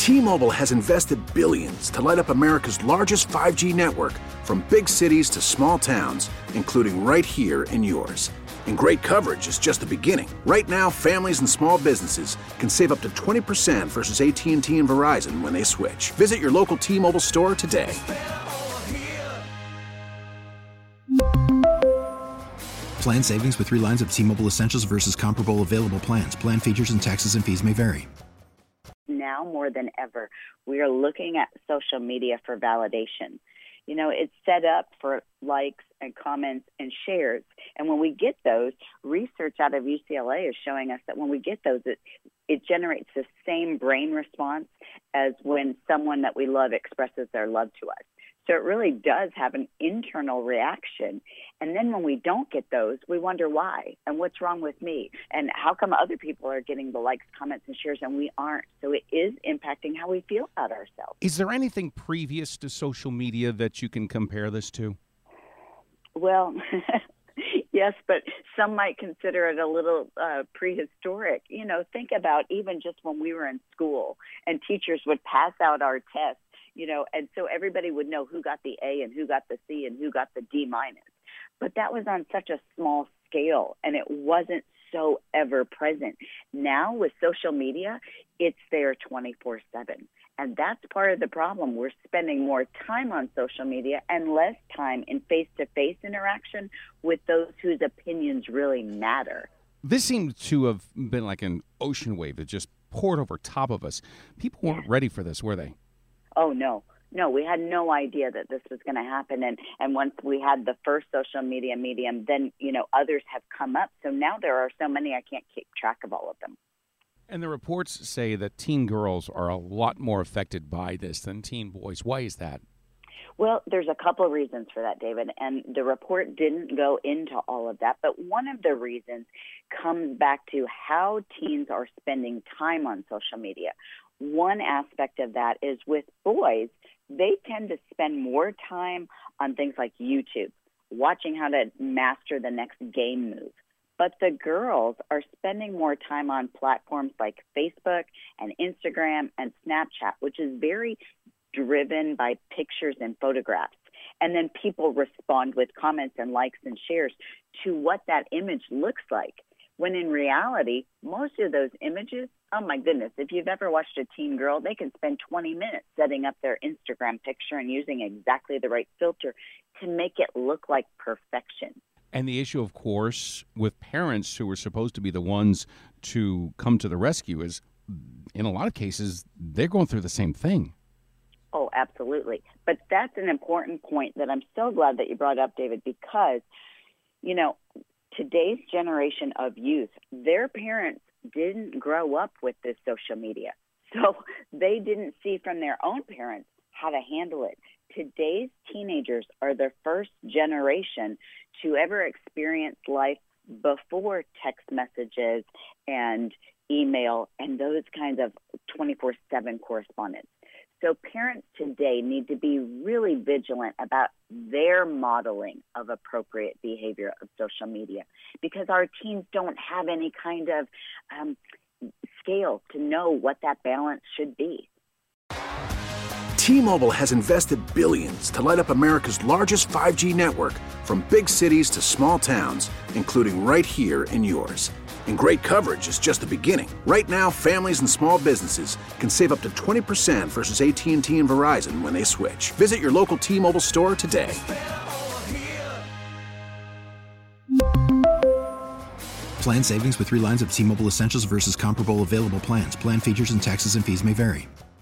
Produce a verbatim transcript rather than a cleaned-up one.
T-Mobile has invested billions to light up America's largest five G network, from big cities to small towns, including right here in yours. And great coverage is just the beginning. Right now, families and small businesses can save up to twenty percent versus A T and T and Verizon when they switch. Visit your local T-Mobile store today. Plan savings with three lines of T-Mobile Essentials versus comparable available plans. Plan features and taxes and fees may vary. Now more than ever, we are looking at social media for validation. You know, it's set up for likes and comments and shares. And when we get those, research out of U C L A is showing us that when we get those, it, it generates the same brain response as when someone that we love expresses their love to us. So it really does have an internal reaction. And then when we don't get those, we wonder why and what's wrong with me and how come other people are getting the likes, comments, and shares and we aren't. So it is impacting how we feel about ourselves. Is there anything previous to social media that you can compare this to? Well, yes, but some might consider it a little uh, prehistoric. You know, think about even just when we were in school and teachers would pass out our tests. You know, and so everybody would know who got the A and who got the C and who got the D minus. But that was on such a small scale, and it wasn't so ever present. Now with social media, it's there twenty-four seven. And that's part of the problem. We're spending more time on social media and less time in face-to-face interaction with those whose opinions really matter. This seemed to have been like an ocean wave that just poured over top of us. People weren't yeah. ready for this, were they? Oh, no. No, we had no idea that this was going to happen. And, and once we had the first social media medium, then, you know, others have come up. So now there are so many, I can't keep track of all of them. And the reports say that teen girls are a lot more affected by this than teen boys. Why is that? Well, there's a couple of reasons for that, David, and the report didn't go into all of that. But one of the reasons comes back to how teens are spending time on social media. One aspect of that is with boys, they tend to spend more time on things like YouTube, watching how to master the next game move. But the girls are spending more time on platforms like Facebook and Instagram and Snapchat, which is very driven by pictures and photographs. And then people respond with comments and likes and shares to what that image looks like. When in reality, most of those images, oh my goodness, if you've ever watched a teen girl, they can spend twenty minutes setting up their Instagram picture and using exactly the right filter to make it look like perfection. And the issue, of course, with parents who are supposed to be the ones to come to the rescue is, in a lot of cases, they're going through the same thing. Oh, absolutely. But that's an important point that I'm so glad that you brought up, David, because, you know, today's generation of youth, their parents didn't grow up with this social media. So they didn't see from their own parents how to handle it. Today's teenagers are the first generation to ever experience life before text messages and email and those kinds of twenty-four seven correspondence. So parents today need to be really vigilant about their modeling of appropriate behavior of social media because our teens don't have any kind of um, scale to know what that balance should be. T-Mobile has invested billions to light up America's largest five G network, from big cities to small towns, including right here in yours. And great coverage is just the beginning. Right now, families and small businesses can save up to twenty percent versus A T and T and Verizon when they switch. Visit your local T-Mobile store today. Plan savings with three lines of T-Mobile Essentials versus comparable available plans. Plan features and taxes and fees may vary.